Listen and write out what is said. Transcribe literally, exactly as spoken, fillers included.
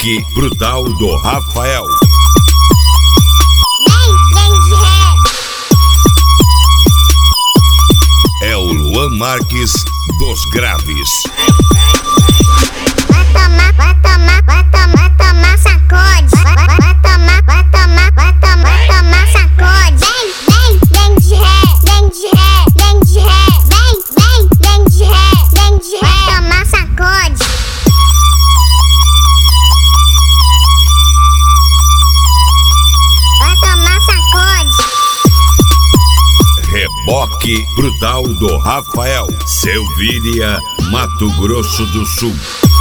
Reboque brutal do Rafael. É o Luan Marques dos Graves. Vai tomar, vai tomar, vai tomar, vai tomar sacode. Vai, vai, vai tomar, vai tomar, vai tomar, vai tomar sacode. Vem, vem, vem de ré, vem de ré, vem de ré. Vem, vem, vem de ré, vem de ré. Vai tomar sacode. Vai tomar sacode. Reboque brutal do Rafael. Selvíria, Mato Grosso do Sul.